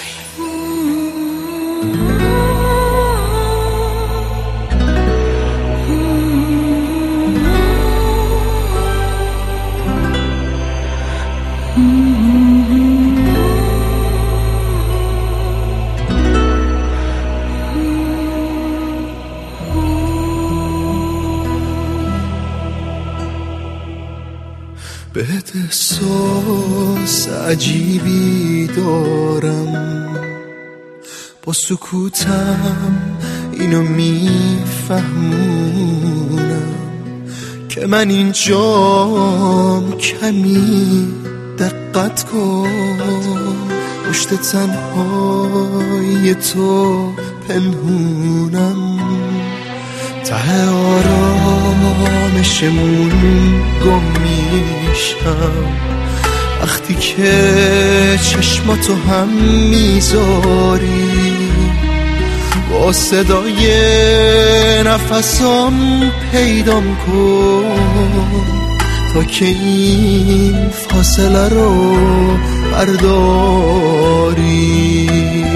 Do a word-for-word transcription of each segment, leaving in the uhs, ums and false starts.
بهت احساس عجیبی دارم، با سکوتم اینو میفهمونم که من اینجام، کمی دقت کن، پشت تنهای تو پنهونم، ته آرامشمون گم میشم وقتی که چشماتو هم میذاری، با صدای نفسام پیدام کن تا که این فاصله رو برداری.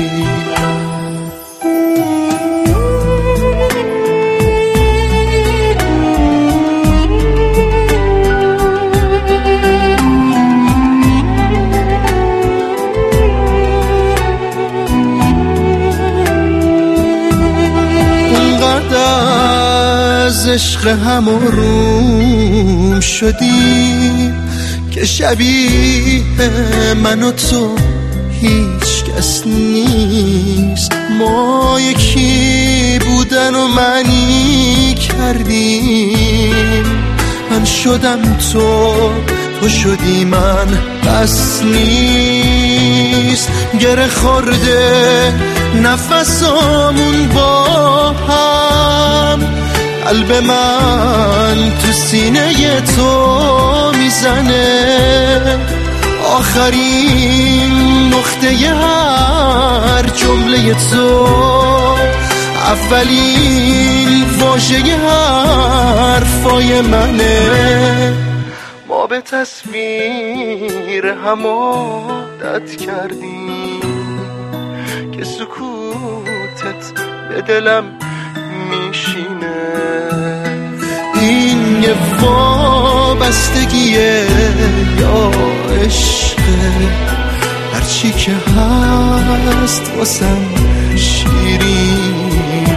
از عشق هم روم شدیم که شبیه من و تو هیچ کس نیست، ما یکی بودن و معنی کردیم، من شدم تو، تو شدی من، بس نیست. گره خورده نفسامون با هم، قلب من تو سینه تو میزنه، آخرین نقطه هر جمله تو، اولین واژه حرفای منه. ما به تصویر هم عادت کردیم که سکوتت به دلم میشینه، این یه وابستگیه یا عشقه، هرچی که هست واسم شیرینه،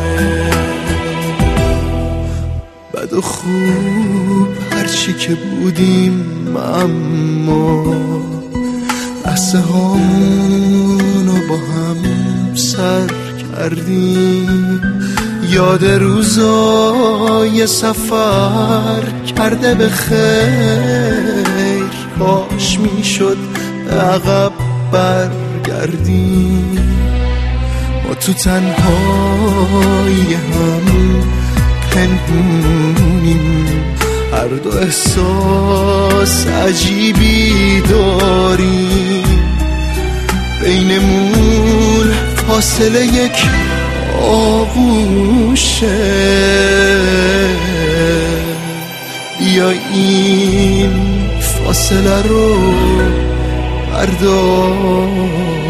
بد و خوب هرچی که بودیم، اما لحظه هامونو با هم سر کردیم، یاد روزای سفر کرده به خیر، کاش میشد به عقب برگردیم، ما تو تنهایی هم پنهونیم، هر دو احساس عجیبی داریم، بینمون فاصله یک آغوشه، بیا این فاصله رو بردار.